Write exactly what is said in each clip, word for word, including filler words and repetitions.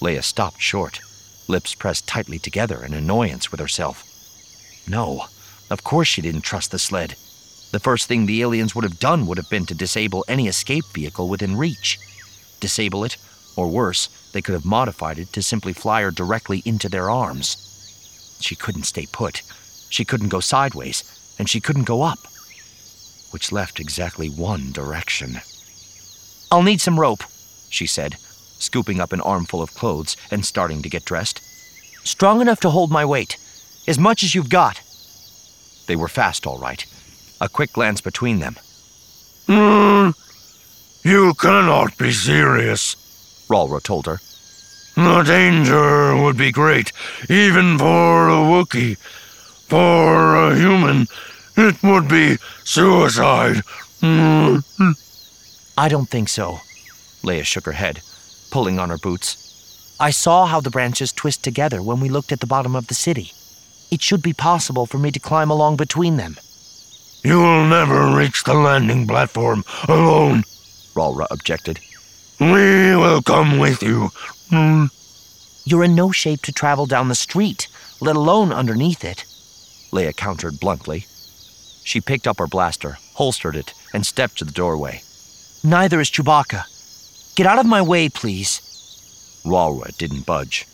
Leia stopped short, lips pressed tightly together in annoyance with herself. No, of course she didn't trust the sled. The first thing the aliens would have done would have been to disable any escape vehicle within reach. Disable it, or worse, they could have modified it to simply fly her directly into their arms. She couldn't stay put. She couldn't go sideways, and she couldn't go up, which left exactly one direction. "I'll need some rope," she said, scooping up an armful of clothes and starting to get dressed. "Strong enough to hold my weight. As much as you've got." They were fast, all right. A quick glance between them. Hmm, you cannot be serious, Ralra told her. "The danger would be great, even for a Wookiee. For a human, it would be suicide." Hmm. "I don't think so." Leia shook her head, pulling on her boots. "I saw how the branches twist together when we looked at the bottom of the city. It should be possible for me to climb along between them." "You will never reach the landing platform alone," Ralra objected. "We will come with you." Hmm. "You're in no shape to travel down the street, let alone underneath it," Leia countered bluntly. She picked up her blaster, holstered it, and stepped to the doorway. "Neither is Chewbacca. Get out of my way, please." Ralra didn't budge.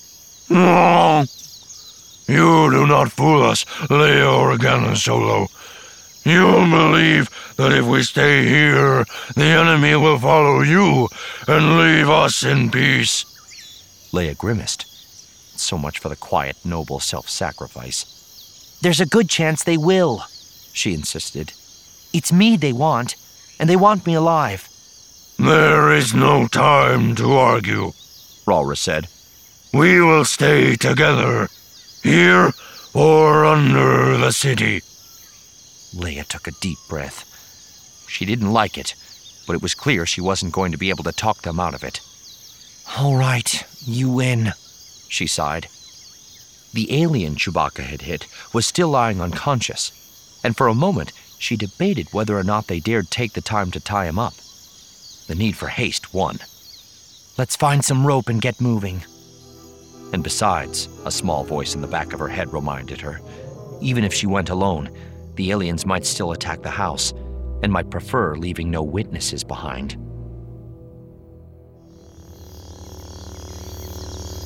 "No. You do not fool us, Leia Organa Solo. You'll believe that if we stay here, the enemy will follow you and leave us in peace." Leia grimaced. So much for the quiet, noble self-sacrifice. "There's a good chance they will," she insisted. "It's me they want, and they want me alive." "There is no time to argue," Ralra said. "We will stay together, here or under the city." Leia took a deep breath. She didn't like it, but it was clear she wasn't going to be able to talk them out of it. "All right, you win," she sighed. The alien Chewbacca had hit was still lying unconscious, and for a moment she debated whether or not they dared take the time to tie him up. The need for haste won. "Let's find some rope and get moving." And besides, a small voice in the back of her head reminded her, even if she went alone, the aliens might still attack the house and might prefer leaving no witnesses behind.